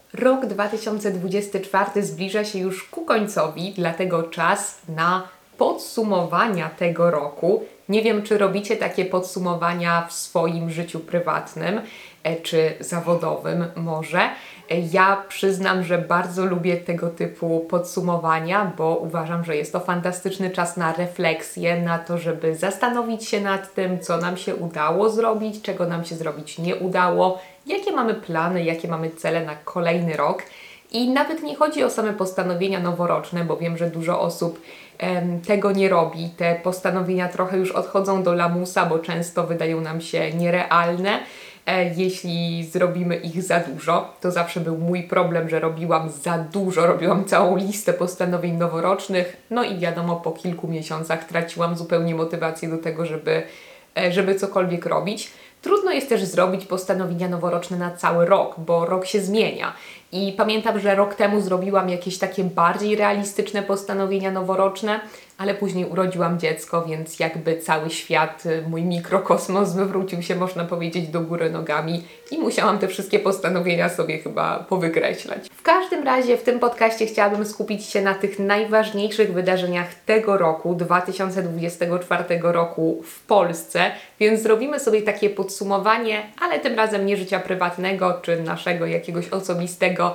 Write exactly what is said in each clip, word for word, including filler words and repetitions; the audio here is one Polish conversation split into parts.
Rok dwa tysiące dwudziesty czwarty zbliża się już ku końcowi, dlatego czas na podsumowania tego roku. Nie wiem, czy robicie takie podsumowania w swoim życiu prywatnym e, czy zawodowym może. E, Ja przyznam, że bardzo lubię tego typu podsumowania, bo uważam, że jest to fantastyczny czas na refleksję, na to, żeby zastanowić się nad tym, co nam się udało zrobić, czego nam się zrobić nie udało, jakie mamy plany, jakie mamy cele na kolejny rok. I nawet nie chodzi o same postanowienia noworoczne, bo wiem, że dużo osób em, tego nie robi. Te postanowienia trochę już odchodzą do lamusa, bo często wydają nam się nierealne, e, jeśli zrobimy ich za dużo. To zawsze był mój problem, że robiłam za dużo, robiłam całą listę postanowień noworocznych, no i wiadomo, po kilku miesiącach traciłam zupełnie motywację do tego, żeby, e, żeby cokolwiek robić. Trudno jest też zrobić postanowienia noworoczne na cały rok, bo rok się zmienia. I pamiętam, że rok temu zrobiłam jakieś takie bardziej realistyczne postanowienia noworoczne, ale później urodziłam dziecko, więc jakby cały świat, mój mikrokosmos wywrócił się, można powiedzieć, do góry nogami i musiałam te wszystkie postanowienia sobie chyba powykreślać. W każdym razie w tym podcaście chciałabym skupić się na tych najważniejszych wydarzeniach tego roku, dwa tysiące dwudziestego czwartego roku w Polsce, więc zrobimy sobie takie podsumowanie, ale tym razem nie życia prywatnego czy naszego jakiegoś osobistego,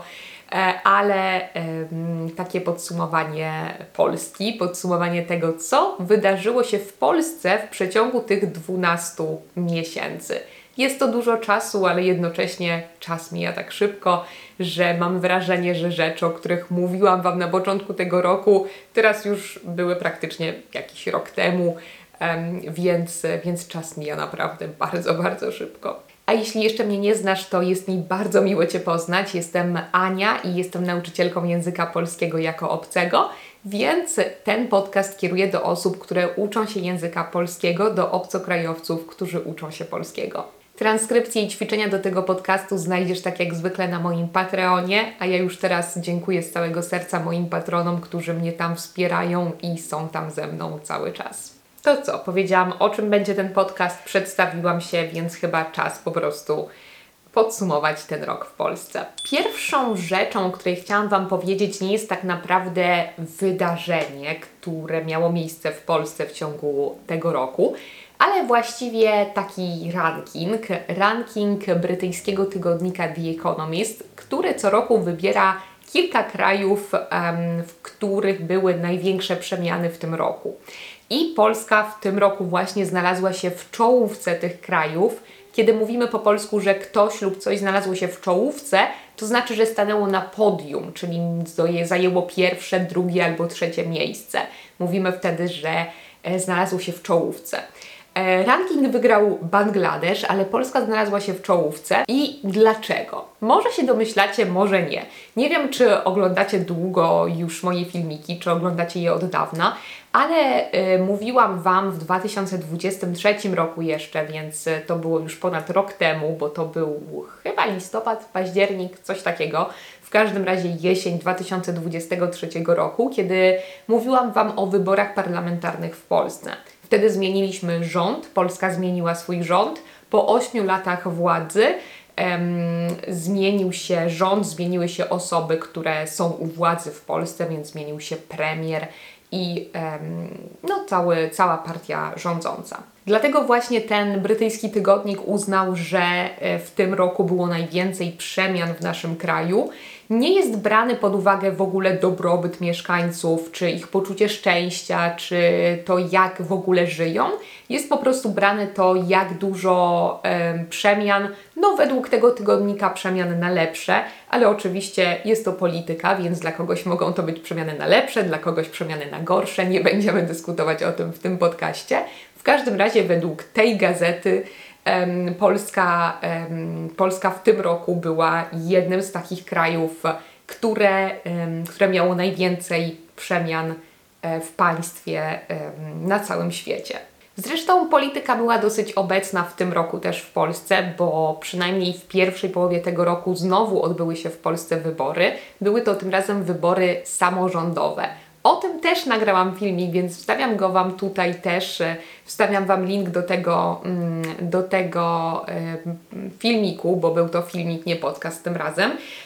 ale um, takie podsumowanie Polski, podsumowanie tego, co wydarzyło się w Polsce w przeciągu tych dwunastu miesięcy. Jest to dużo czasu, ale jednocześnie czas mija tak szybko, że mam wrażenie, że rzeczy, o których mówiłam Wam na początku tego roku, teraz już były praktycznie jakiś rok temu, um, więc, więc czas mija naprawdę bardzo, bardzo szybko. A jeśli jeszcze mnie nie znasz, to jest mi bardzo miło Cię poznać. Jestem Ania i jestem nauczycielką języka polskiego jako obcego, więc ten podcast kieruję do osób, które uczą się języka polskiego, do obcokrajowców, którzy uczą się polskiego. Transkrypcje i ćwiczenia do tego podcastu znajdziesz tak jak zwykle na moim Patreonie, a ja już teraz dziękuję z całego serca moim patronom, którzy mnie tam wspierają i są tam ze mną cały czas. To co? Powiedziałam, o czym będzie ten podcast, przedstawiłam się, więc chyba czas po prostu podsumować ten rok w Polsce. Pierwszą rzeczą, o której chciałam Wam powiedzieć, nie jest tak naprawdę wydarzenie, które miało miejsce w Polsce w ciągu tego roku, ale właściwie taki ranking, ranking brytyjskiego tygodnika The Economist, który co roku wybiera kilka krajów, um, w których były największe przemiany w tym roku. I Polska w tym roku właśnie znalazła się w czołówce tych krajów. Kiedy mówimy po polsku, że ktoś lub coś znalazło się w czołówce, to znaczy, że stanęło na podium, czyli zajęło pierwsze, drugie albo trzecie miejsce. Mówimy wtedy, że znalazło się w czołówce. Ranking wygrał Bangladesz, ale Polska znalazła się w czołówce. I dlaczego? Może się domyślacie, może nie. Nie wiem, czy oglądacie długo już moje filmiki, czy oglądacie je od dawna, ale y, mówiłam Wam w dwa tysiące dwudziestym trzecim roku jeszcze, więc to było już ponad rok temu, bo to był chyba listopad, październik, coś takiego. W każdym razie jesień dwa tysiące dwudziestego trzeciego roku, kiedy mówiłam Wam o wyborach parlamentarnych w Polsce. Wtedy zmieniliśmy rząd, Polska zmieniła swój rząd. Po ośmiu latach władzy em, zmienił się rząd, zmieniły się osoby, które są u władzy w Polsce, więc zmienił się premier i em, no, cały, cała partia rządząca. Dlatego właśnie ten brytyjski tygodnik uznał, że w tym roku było najwięcej przemian w naszym kraju. Nie jest brany pod uwagę w ogóle dobrobyt mieszkańców, czy ich poczucie szczęścia, czy to jak w ogóle żyją. Jest po prostu brane to, jak dużo em, przemian, no według tego tygodnika przemian na lepsze, ale oczywiście jest to polityka, więc dla kogoś mogą to być przemiany na lepsze, dla kogoś przemiany na gorsze. Nie będziemy dyskutować o tym w tym podcaście. W każdym razie według tej gazety um, Polska, um, Polska w tym roku była jednym z takich krajów, które, um, które miało najwięcej przemian um, w państwie um, na całym świecie. Zresztą polityka była dosyć obecna w tym roku też w Polsce, bo przynajmniej w pierwszej połowie tego roku znowu odbyły się w Polsce wybory. Były to tym razem wybory samorządowe. O tym też nagrałam filmik, więc wstawiam go Wam tutaj też, wstawiam Wam link do tego, do tego filmiku, bo był to filmik, nie podcast tym razem.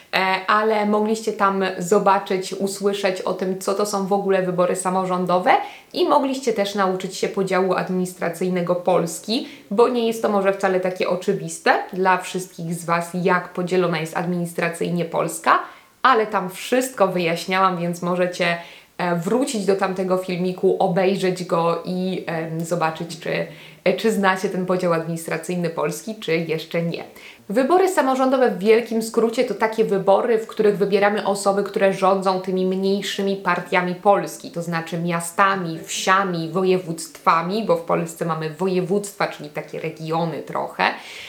ale mogliście tam zobaczyć, usłyszeć o tym, co to są w ogóle wybory samorządowe i mogliście też nauczyć się podziału administracyjnego Polski, bo nie jest to może wcale takie oczywiste dla wszystkich z Was, jak podzielona jest administracyjnie Polska, ale tam wszystko wyjaśniałam, więc możecie wrócić do tamtego filmiku, obejrzeć go i e, zobaczyć, czy, czy znacie ten podział administracyjny Polski, czy jeszcze nie. Wybory samorządowe w wielkim skrócie to takie wybory, w których wybieramy osoby, które rządzą tymi mniejszymi partiami Polski, to znaczy miastami, wsiami, województwami, bo w Polsce mamy województwa, czyli takie regiony trochę.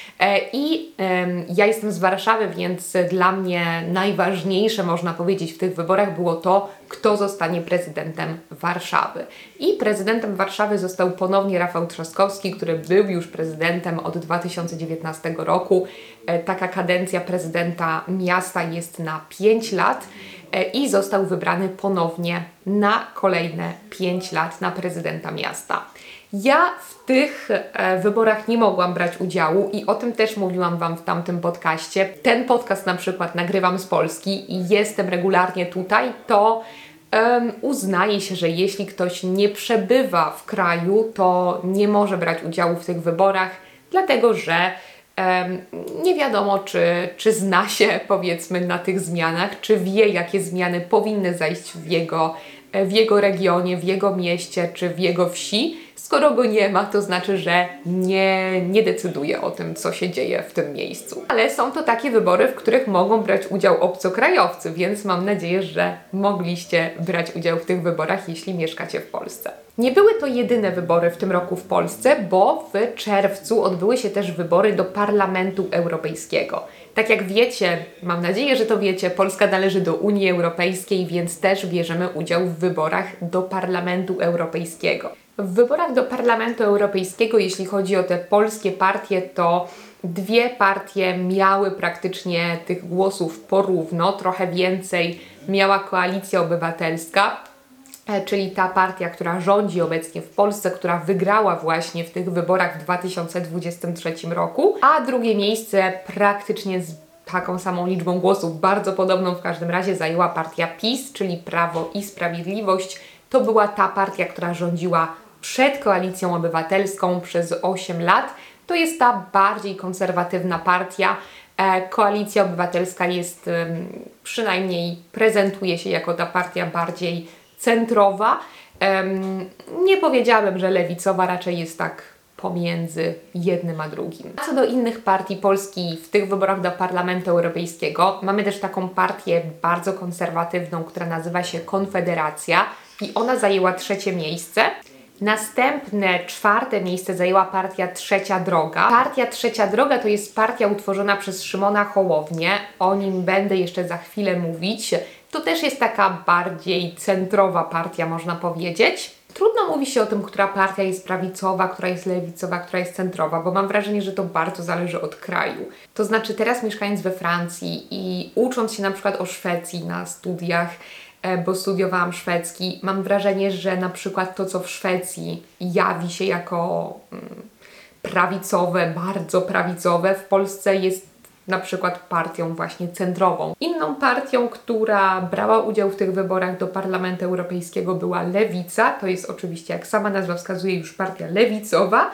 I um, ja jestem z Warszawy, więc dla mnie najważniejsze, można powiedzieć, w tych wyborach było to, kto zostanie prezydentem Warszawy. I prezydentem Warszawy został ponownie Rafał Trzaskowski, który był już prezydentem od dwa tysiące dziewiętnastego roku. E, taka kadencja prezydenta miasta jest na pięć lat e, i został wybrany ponownie na kolejne pięć lat na prezydenta miasta. Ja w tych e, wyborach nie mogłam brać udziału i o tym też mówiłam Wam w tamtym podcaście. Ten podcast na przykład nagrywam z Polski i jestem regularnie tutaj, to um, uznaje się, że jeśli ktoś nie przebywa w kraju, to nie może brać udziału w tych wyborach, dlatego że um, nie wiadomo, czy, czy zna się, powiedzmy, na tych zmianach, czy wie, jakie zmiany powinny zajść w jego, w jego regionie, w jego mieście, czy w jego wsi. Skoro go nie ma, to znaczy, że nie, nie decyduje o tym, co się dzieje w tym miejscu. Ale są to takie wybory, w których mogą brać udział obcokrajowcy, więc mam nadzieję, że mogliście brać udział w tych wyborach, jeśli mieszkacie w Polsce. Nie były to jedyne wybory w tym roku w Polsce, bo w czerwcu odbyły się też wybory do Parlamentu Europejskiego. Tak jak wiecie, mam nadzieję, że to wiecie, Polska należy do Unii Europejskiej, więc też bierzemy udział w wyborach do Parlamentu Europejskiego. W wyborach do Parlamentu Europejskiego, jeśli chodzi o te polskie partie, to dwie partie miały praktycznie tych głosów porówno, trochę więcej miała Koalicja Obywatelska, czyli ta partia, która rządzi obecnie w Polsce, która wygrała właśnie w tych wyborach w dwa tysiące dwudziestym trzecim roku, a drugie miejsce praktycznie z taką samą liczbą głosów, bardzo podobną w każdym razie, zajęła partia PiS, czyli Prawo i Sprawiedliwość. To była ta partia, która rządziła przed Koalicją Obywatelską przez osiem lat. To jest ta bardziej konserwatywna partia. Koalicja Obywatelska jest, przynajmniej prezentuje się jako ta partia bardziej centrowa. Nie powiedziałabym, że lewicowa, raczej jest tak pomiędzy jednym a drugim. A co do innych partii Polski w tych wyborach do Parlamentu Europejskiego, mamy też taką partię bardzo konserwatywną, która nazywa się Konfederacja i ona zajęła trzecie miejsce. Następne, czwarte miejsce zajęła partia Trzecia Droga. Partia Trzecia Droga to jest partia utworzona przez Szymona Hołownię. O nim będę jeszcze za chwilę mówić. To też jest taka bardziej centrowa partia, można powiedzieć. Trudno mówi się o tym, która partia jest prawicowa, która jest lewicowa, która jest centrowa, bo mam wrażenie, że to bardzo zależy od kraju. To znaczy teraz mieszkając we Francji i ucząc się na przykład o Szwecji na studiach, bo studiowałam szwedzki, mam wrażenie, że na przykład to, co w Szwecji jawi się jako prawicowe, bardzo prawicowe, w Polsce jest na przykład partią właśnie centrową. Inną partią, która brała udział w tych wyborach do Parlamentu Europejskiego, była Lewica. To jest oczywiście, jak sama nazwa wskazuje, już partia lewicowa.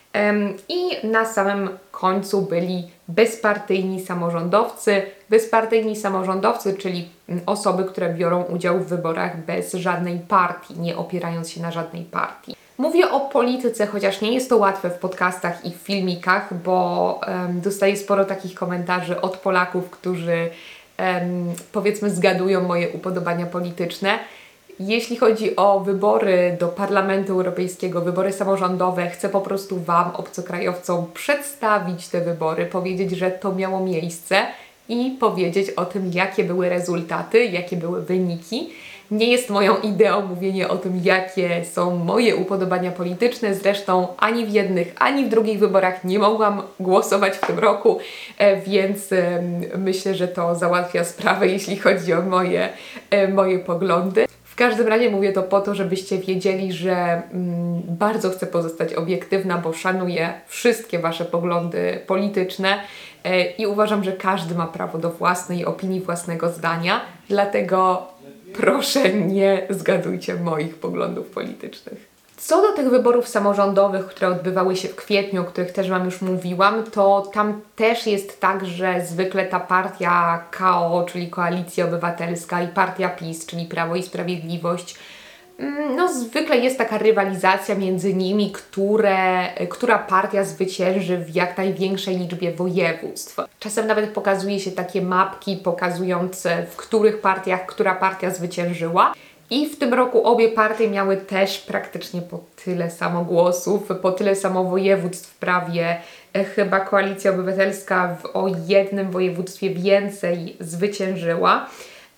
I na samym końcu byli bezpartyjni samorządowcy. Bezpartyjni samorządowcy, czyli osoby, które biorą udział w wyborach bez żadnej partii, nie opierając się na żadnej partii. Mówię o polityce, chociaż nie jest to łatwe w podcastach i w filmikach, bo um, dostaję sporo takich komentarzy od Polaków, którzy um, powiedzmy zgadują moje upodobania polityczne. Jeśli chodzi o wybory do Parlamentu Europejskiego, wybory samorządowe, chcę po prostu Wam, obcokrajowcom, przedstawić te wybory, powiedzieć, że to miało miejsce i powiedzieć o tym, jakie były rezultaty, jakie były wyniki. Nie jest moją ideą mówienie o tym, jakie są moje upodobania polityczne. Zresztą ani w jednych, ani w drugich wyborach nie mogłam głosować w tym roku, więc myślę, że to załatwia sprawę, jeśli chodzi o moje, moje poglądy. W W każdym razie mówię to po to, żebyście wiedzieli, że mm, bardzo chcę pozostać obiektywna, bo szanuję wszystkie Wasze poglądy polityczne yy, i uważam, że każdy ma prawo do własnej opinii, własnego zdania, dlatego proszę nie zgadujcie moich poglądów politycznych. Co do tych wyborów samorządowych, które odbywały się w kwietniu, o których też Wam już mówiłam, to tam też jest tak, że zwykle ta partia K O, czyli Koalicja Obywatelska, i partia PiS, czyli Prawo i Sprawiedliwość, no zwykle jest taka rywalizacja między nimi, które, która partia zwycięży w jak największej liczbie województw. Czasem nawet pokazuje się takie mapki pokazujące, w których partiach która partia zwyciężyła. I w tym roku obie partie miały też praktycznie po tyle samo głosów, po tyle samo województw prawie. Chyba Koalicja Obywatelska w, o jednym województwie więcej zwyciężyła,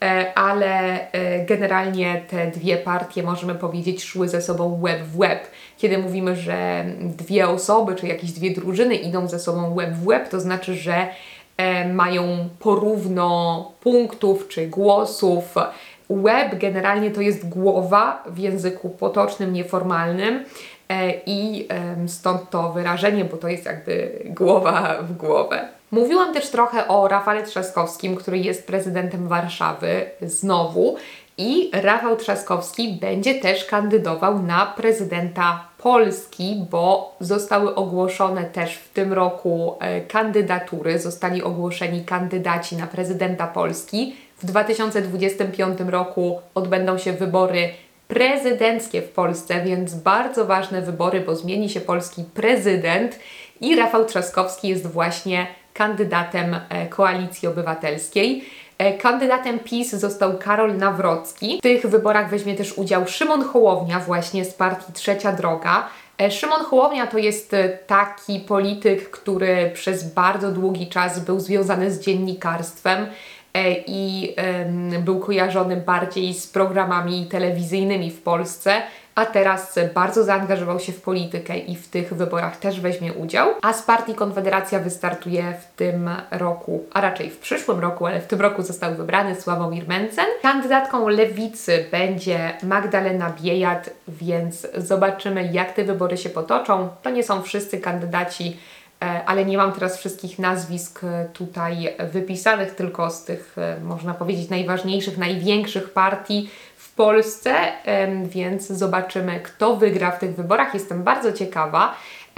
ale generalnie te dwie partie, możemy powiedzieć, szły ze sobą łeb w łeb. Kiedy mówimy, że dwie osoby czy jakieś dwie drużyny idą ze sobą łeb w łeb, to znaczy, że mają porówno punktów czy głosów. Łeb generalnie to jest głowa w języku potocznym, nieformalnym e, i e, stąd to wyrażenie, bo to jest jakby głowa w głowę. Mówiłam też trochę o Rafale Trzaskowskim, który jest prezydentem Warszawy znowu, i Rafał Trzaskowski będzie też kandydował na prezydenta Polski, bo zostały ogłoszone też w tym roku e, kandydatury, zostali ogłoszeni kandydaci na prezydenta Polski. W dwa tysiące dwudziestym piątym roku odbędą się wybory prezydenckie w Polsce, więc bardzo ważne wybory, bo zmieni się polski prezydent i Rafał Trzaskowski jest właśnie kandydatem e, Koalicji Obywatelskiej. E, kandydatem PiS został Karol Nawrocki. W tych wyborach weźmie też udział Szymon Hołownia właśnie z partii Trzecia Droga. E, Szymon Hołownia to jest taki polityk, który przez bardzo długi czas był związany z dziennikarstwem i um, był kojarzony bardziej z programami telewizyjnymi w Polsce, a teraz bardzo zaangażował się w politykę i w tych wyborach też weźmie udział. A z partii Konfederacja wystartuje w tym roku, a raczej w przyszłym roku, ale w tym roku został wybrany Sławomir Mencen. Kandydatką Lewicy będzie Magdalena Biejat, więc zobaczymy, jak te wybory się potoczą. To nie są wszyscy kandydaci, ale nie mam teraz wszystkich nazwisk tutaj wypisanych, tylko z tych, można powiedzieć, najważniejszych, największych partii w Polsce, więc zobaczymy, kto wygra w tych wyborach. Jestem bardzo ciekawa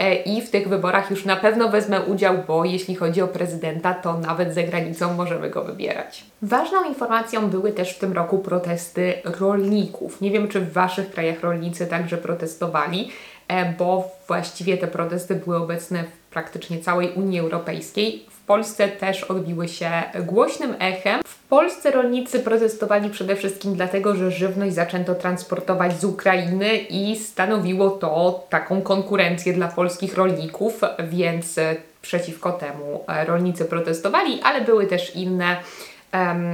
i w tych wyborach już na pewno wezmę udział, bo jeśli chodzi o prezydenta, to nawet za granicą możemy go wybierać. Ważną informacją były też w tym roku protesty rolników. Nie wiem, czy w Waszych krajach rolnicy także protestowali, bo właściwie te protesty były obecne w praktycznie całej Unii Europejskiej. W Polsce też odbiły się głośnym echem. W Polsce rolnicy protestowali przede wszystkim dlatego, że żywność zaczęto transportować z Ukrainy i stanowiło to taką konkurencję dla polskich rolników, więc przeciwko temu rolnicy protestowali, ale były też inne um,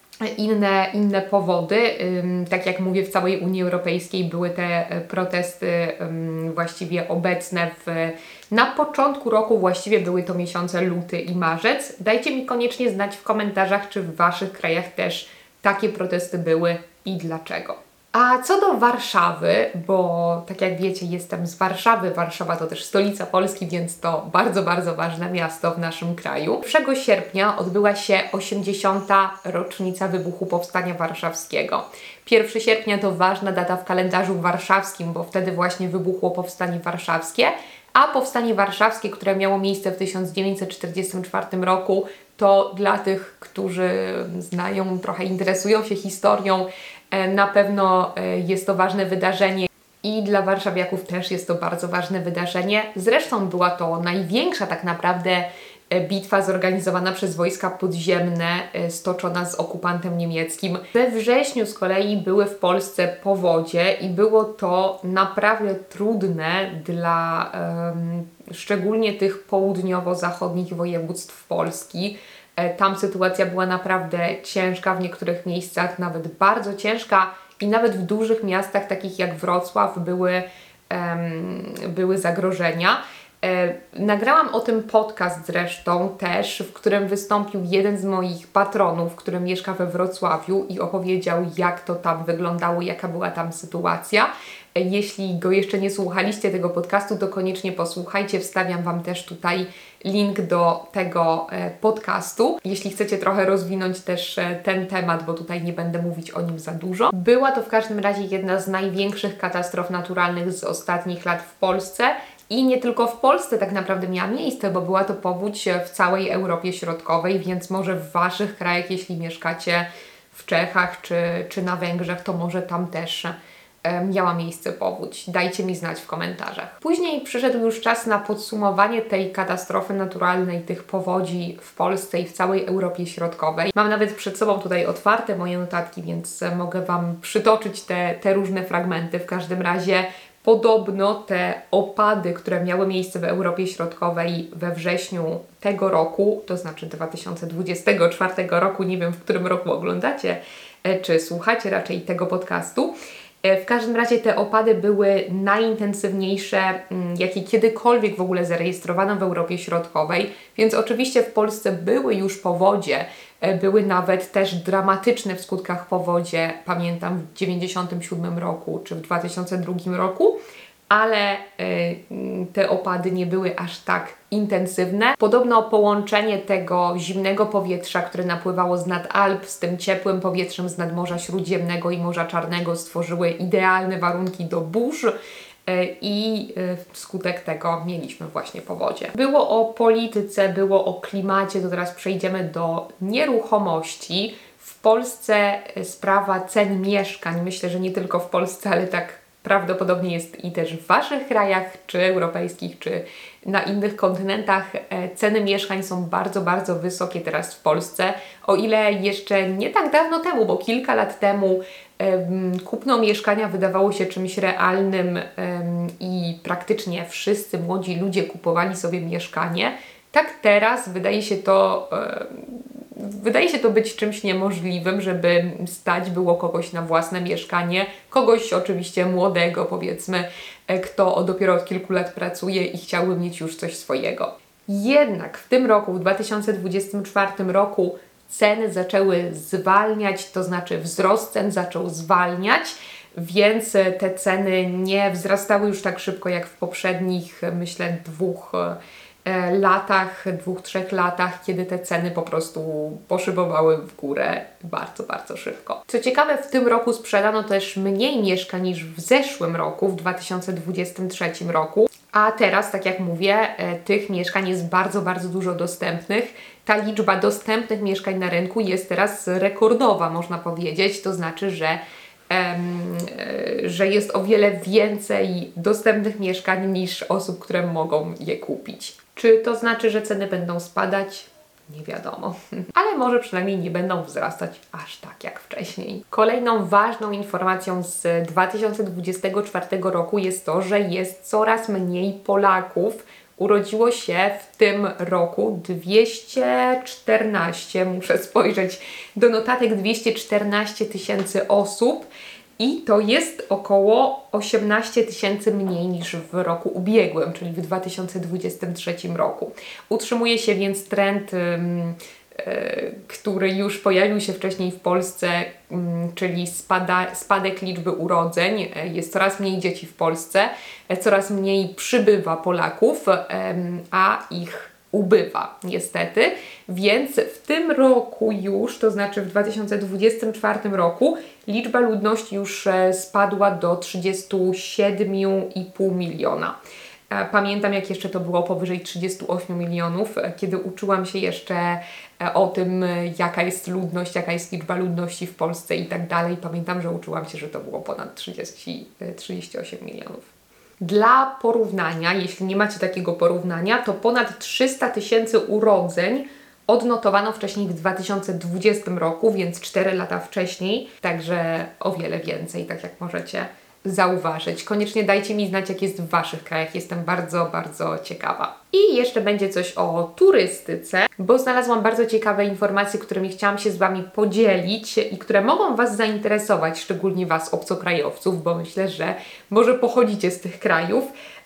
Inne, inne powody. Tak jak mówię, w całej Unii Europejskiej były te protesty właściwie obecne w, na początku roku, właściwie były to miesiące luty i marzec. Dajcie mi koniecznie znać w komentarzach, czy w Waszych krajach też takie protesty były i dlaczego. A co do Warszawy, bo tak jak wiecie, jestem z Warszawy, Warszawa to też stolica Polski, więc to bardzo, bardzo ważne miasto w naszym kraju. pierwszego sierpnia odbyła się osiemdziesiąta rocznica wybuchu Powstania Warszawskiego. pierwszego sierpnia to ważna data w kalendarzu warszawskim, bo wtedy właśnie wybuchło Powstanie Warszawskie, a Powstanie Warszawskie, które miało miejsce w tysiąc dziewięćset czterdziestym czwartym roku, to dla tych, którzy znają, trochę interesują się historią, na pewno jest to ważne wydarzenie i dla warszawiaków też jest to bardzo ważne wydarzenie. Zresztą była to największa tak naprawdę bitwa zorganizowana przez wojska podziemne, stoczona z okupantem niemieckim. We wrześniu z kolei były w Polsce powodzie i było to naprawdę trudne dla um, szczególnie tych południowo-zachodnich województw Polski. Tam sytuacja była naprawdę ciężka, w niektórych miejscach nawet bardzo ciężka i nawet w dużych miastach takich jak Wrocław były, um, były zagrożenia. E, nagrałam o tym podcast zresztą też, w którym wystąpił jeden z moich patronów, który mieszka we Wrocławiu i opowiedział, jak to tam wyglądało, jaka była tam sytuacja. E, jeśli go jeszcze nie słuchaliście tego podcastu, to koniecznie posłuchajcie. Wstawiam Wam też tutaj link do tego e, podcastu, jeśli chcecie trochę rozwinąć też e, ten temat, bo tutaj nie będę mówić o nim za dużo. Była to w każdym razie jedna z największych katastrof naturalnych z ostatnich lat w Polsce. I nie tylko w Polsce tak naprawdę miała miejsce, bo była to powódź w całej Europie Środkowej, więc może w Waszych krajach, jeśli mieszkacie w Czechach czy, czy na Węgrzech, to może tam też e, miała miejsce powódź. Dajcie mi znać w komentarzach. Później przyszedł już czas na podsumowanie tej katastrofy naturalnej, tych powodzi w Polsce i w całej Europie Środkowej. Mam nawet przed sobą tutaj otwarte moje notatki, więc mogę Wam przytoczyć te, te różne fragmenty. W każdym razie podobno te opady, które miały miejsce w Europie Środkowej we wrześniu tego roku, to znaczy dwa tysiące dwudziestego czwartego roku, nie wiem w którym roku oglądacie, czy słuchacie raczej tego podcastu. W każdym razie te opady były najintensywniejsze, jakie kiedykolwiek w ogóle zarejestrowano w Europie Środkowej, więc oczywiście w Polsce były już powodzie, były nawet też dramatyczne w skutkach powodzie, pamiętam w dziewięćdziesiątym siódmym roku czy w dwa tysiące drugim roku, ale y, te opady nie były aż tak intensywne. Podobno połączenie tego zimnego powietrza, które napływało z nad Alp, z tym ciepłym powietrzem z nad Morza Śródziemnego i Morza Czarnego stworzyły idealne warunki do burz y, i y, wskutek tego mieliśmy właśnie powodzie. Było o polityce, było o klimacie, to teraz przejdziemy do nieruchomości. W Polsce sprawa cen mieszkań, myślę, że nie tylko w Polsce, ale tak prawdopodobnie jest i też w Waszych krajach, czy europejskich, czy na innych kontynentach. Ceny mieszkań są bardzo, bardzo wysokie teraz w Polsce. O ile jeszcze nie tak dawno temu, bo kilka lat temu um, kupno mieszkania wydawało się czymś realnym um, i praktycznie wszyscy młodzi ludzie kupowali sobie mieszkanie, tak teraz wydaje się to... Um, Wydaje się to być czymś niemożliwym, żeby stać było kogoś na własne mieszkanie, kogoś oczywiście młodego, powiedzmy, kto dopiero od kilku lat pracuje i chciałby mieć już coś swojego. Jednak w tym roku, w dwa tysiące dwudziestym czwartym roku, ceny zaczęły zwalniać, to znaczy wzrost cen zaczął zwalniać, więc te ceny nie wzrastały już tak szybko jak w poprzednich, myślę, dwóch latach, dwóch, trzech latach, kiedy te ceny po prostu poszybowały w górę bardzo, bardzo szybko. Co ciekawe, w tym roku sprzedano też mniej mieszkań niż w zeszłym roku, w dwa tysiące dwudziestym trzecim roku, a teraz, tak jak mówię, tych mieszkań jest bardzo, bardzo dużo dostępnych. Ta liczba dostępnych mieszkań na rynku jest teraz rekordowa, można powiedzieć, to znaczy, że Um, że jest o wiele więcej dostępnych mieszkań niż osób, które mogą je kupić. Czy to znaczy, że ceny będą spadać? Nie wiadomo. Ale może przynajmniej nie będą wzrastać aż tak jak wcześniej. Kolejną ważną informacją z dwa tysiące dwudziestego czwartego roku jest to, że jest coraz mniej Polaków. Urodziło się w tym roku dwieście czternaście, muszę spojrzeć do notatek, dwieście czternaście tysięcy osób i to jest około osiemnaście tysięcy mniej niż w roku ubiegłym, czyli w dwa tysiące dwudziestym trzecim roku. Utrzymuje się więc trend, ym, y, który już pojawił się wcześniej w Polsce, ym, czyli spada, spadek liczby urodzeń. Jest coraz mniej dzieci w Polsce, coraz mniej przybywa Polaków, ym, a ich ubywa niestety, więc w tym roku już, to znaczy w dwa tysiące dwudziestym czwartym roku, liczba ludności już spadła do trzydziestu siedmiu i pół miliona. Pamiętam, jak jeszcze to było powyżej trzydziestu ośmiu milionów, kiedy uczyłam się jeszcze o tym, jaka jest ludność, jaka jest liczba ludności w Polsce i tak dalej. Pamiętam, że uczyłam się, że to było ponad trzydzieści, trzydzieści osiem milionów. Dla porównania, jeśli nie macie takiego porównania, to ponad trzysta tysięcy urodzeń odnotowano wcześniej w dwa tysiące dwudziestym roku, więc cztery lata wcześniej, także o wiele więcej, tak jak możecie zauważyć. Koniecznie dajcie mi znać, jak jest w Waszych krajach. Jestem bardzo, bardzo ciekawa. I jeszcze będzie coś o turystyce, bo znalazłam bardzo ciekawe informacje, którymi chciałam się z Wami podzielić i które mogą Was zainteresować, szczególnie Was, obcokrajowców, bo myślę, że może pochodzicie z tych krajów.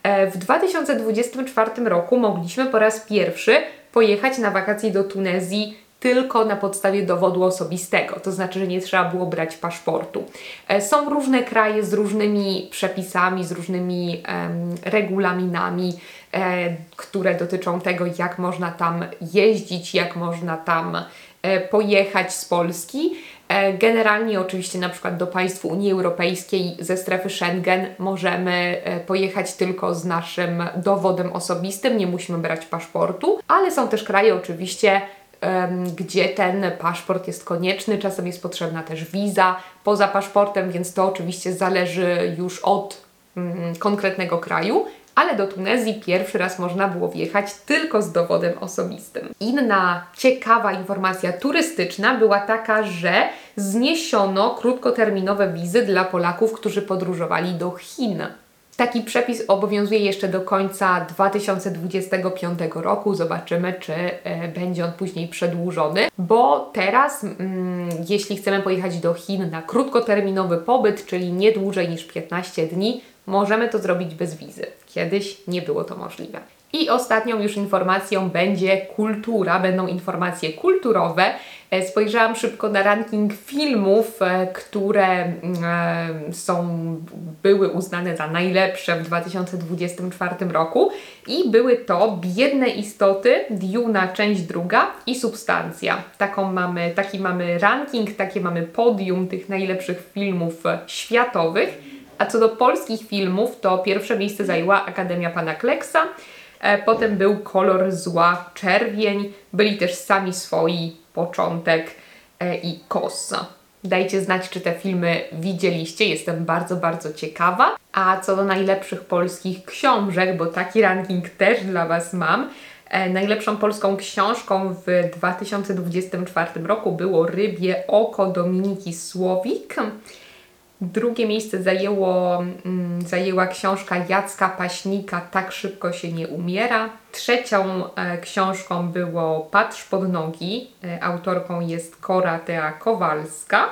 W dwa tysiące dwudziestym czwartym roku mogliśmy po raz pierwszy pojechać na wakacje do Tunezji tylko na podstawie dowodu osobistego, to znaczy, że nie trzeba było brać paszportu. Są różne kraje z różnymi przepisami, z różnymi um, regulaminami, e, które dotyczą tego, jak można tam jeździć, jak można tam e, pojechać z Polski. E, generalnie oczywiście na przykład do państw Unii Europejskiej ze strefy Schengen możemy e, pojechać tylko z naszym dowodem osobistym, nie musimy brać paszportu, ale są też kraje oczywiście, gdzie ten paszport jest konieczny, czasem jest potrzebna też wiza poza paszportem, więc to oczywiście zależy już od mm, konkretnego kraju, ale do Tunezji pierwszy raz można było wjechać tylko z dowodem osobistym. Inna ciekawa informacja turystyczna była taka, że zniesiono krótkoterminowe wizy dla Polaków, którzy podróżowali do Chin. Taki przepis obowiązuje jeszcze do końca dwa tysiące dwudziestego piątego roku. Zobaczymy, czy e, będzie on później przedłużony, bo teraz, mm, jeśli chcemy pojechać do Chin na krótkoterminowy pobyt, czyli nie dłużej niż piętnaście dni, możemy to zrobić bez wizy. Kiedyś nie było to możliwe. I ostatnią już informacją będzie kultura, będą informacje kulturowe. Spojrzałam szybko na ranking filmów, które są, były uznane za najlepsze w dwa tysiące dwudziestym czwartym roku i były to Biedne istoty, Duna część druga i Substancja. Taką mamy, taki mamy ranking, takie mamy podium tych najlepszych filmów światowych. A co do polskich filmów, to pierwsze miejsce zajęła Akademia Pana Kleksa, potem był Kolor zła, Czerwień, byli też Sami swoi, Początek i Kosa. Dajcie znać, czy te filmy widzieliście, jestem bardzo, bardzo ciekawa. A co do najlepszych polskich książek, bo taki ranking też dla Was mam, najlepszą polską książką w dwa tysiące dwudziestym czwartym roku było Rybie oko Dominiki Słowik. Drugie miejsce zajęło, mm, zajęła książka Jacka Paśnika Tak szybko się nie umiera. Trzecią e, książką było Patrz pod nogi. E, autorką jest Koratea Kowalska.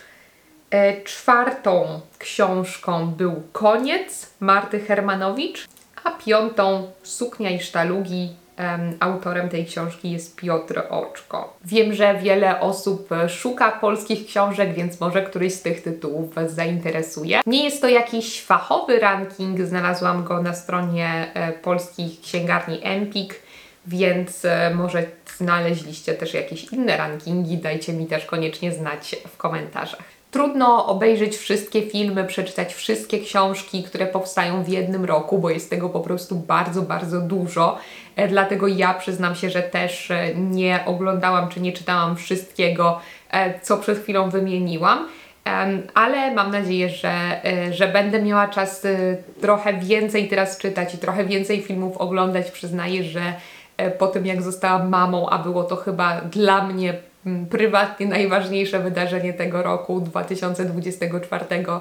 E, czwartą książką był Koniec Marty Hermanowicz. A piątą Suknia i sztalugi. Um, autorem tej książki jest Piotr Oczko. Wiem, że wiele osób szuka polskich książek, więc może któryś z tych tytułów Was zainteresuje. Nie jest to jakiś fachowy ranking, znalazłam go na stronie e, polskich księgarni Empik, więc e, może znaleźliście też jakieś inne rankingi, dajcie mi też koniecznie znać w komentarzach. Trudno obejrzeć wszystkie filmy, przeczytać wszystkie książki, które powstają w jednym roku, bo jest tego po prostu bardzo, bardzo dużo. E, dlatego ja przyznam się, że też e, nie oglądałam czy nie czytałam wszystkiego, e, co przed chwilą wymieniłam. Um, ale mam nadzieję, że, e, że będę miała czas e, trochę więcej teraz czytać i trochę więcej filmów oglądać. Przyznaję, że e, po tym jak zostałam mamą, a było to chyba dla mnie prywatnie najważniejsze wydarzenie tego roku, dwa tysiące dwudziestego czwartego.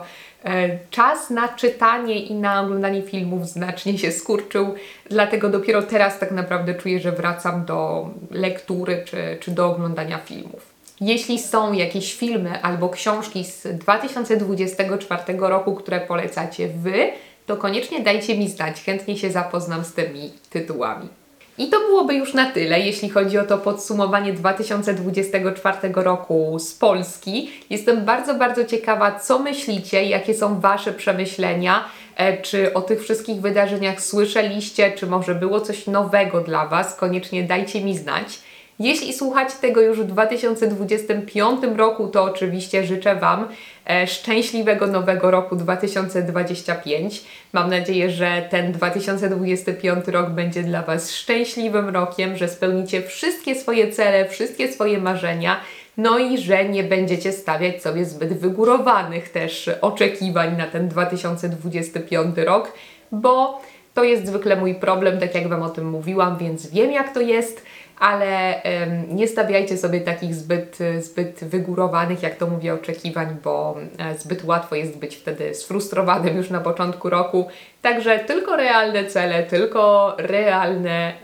Czas na czytanie i na oglądanie filmów znacznie się skurczył, dlatego dopiero teraz tak naprawdę czuję, że wracam do lektury czy, czy do oglądania filmów. Jeśli są jakieś filmy albo książki z dwa tysiące dwudziestego czwartego roku, które polecacie Wy, to koniecznie dajcie mi znać, chętnie się zapoznam z tymi tytułami. I to byłoby już na tyle, jeśli chodzi o to podsumowanie dwa tysiące dwudziestego czwartego roku z Polski. Jestem bardzo, bardzo ciekawa, co myślicie, jakie są Wasze przemyślenia, e, czy o tych wszystkich wydarzeniach słyszeliście, czy może było coś nowego dla Was, koniecznie dajcie mi znać. Jeśli słuchacie tego już w dwa tysiące dwudziestym piątym roku, to oczywiście życzę Wam e, szczęśliwego nowego roku dwa tysiące dwudziestego piątego. Mam nadzieję, że ten dwa tysiące dwudziesty piąty rok będzie dla Was szczęśliwym rokiem, że spełnicie wszystkie swoje cele, wszystkie swoje marzenia, no i że nie będziecie stawiać sobie zbyt wygórowanych też oczekiwań na ten dwa tysiące dwudziesty piąty rok, bo to jest zwykle mój problem, tak jak Wam o tym mówiłam, więc wiem, jak to jest, ale um, nie stawiajcie sobie takich zbyt, zbyt wygórowanych, jak to mówię, oczekiwań, bo e, zbyt łatwo jest być wtedy sfrustrowanym już na początku roku. Także tylko realne cele, tylko realne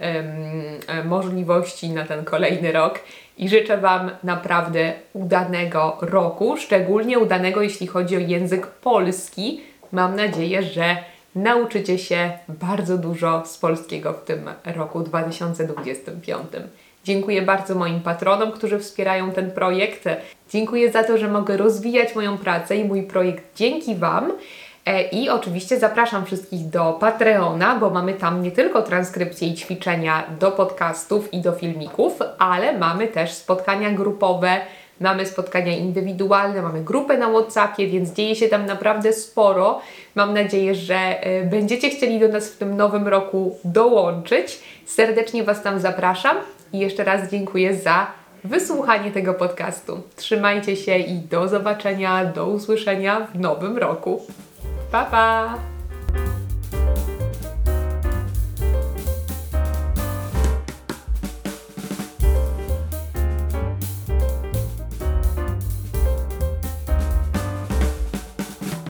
um, możliwości na ten kolejny rok i życzę Wam naprawdę udanego roku, szczególnie udanego, jeśli chodzi o język polski. Mam nadzieję, że nauczycie się bardzo dużo z polskiego w tym roku dwa tysiące dwudziestym piątym. Dziękuję bardzo moim patronom, którzy wspierają ten projekt. Dziękuję za to, że mogę rozwijać moją pracę i mój projekt dzięki Wam. I oczywiście zapraszam wszystkich do Patreona, bo mamy tam nie tylko transkrypcje i ćwiczenia do podcastów i do filmików, ale mamy też spotkania grupowe, mamy spotkania indywidualne, mamy grupę na WhatsAppie, więc dzieje się tam naprawdę sporo. Mam nadzieję, że będziecie chcieli do nas w tym nowym roku dołączyć. Serdecznie Was tam zapraszam i jeszcze raz dziękuję za wysłuchanie tego podcastu. Trzymajcie się i do zobaczenia, do usłyszenia w nowym roku. Pa, pa!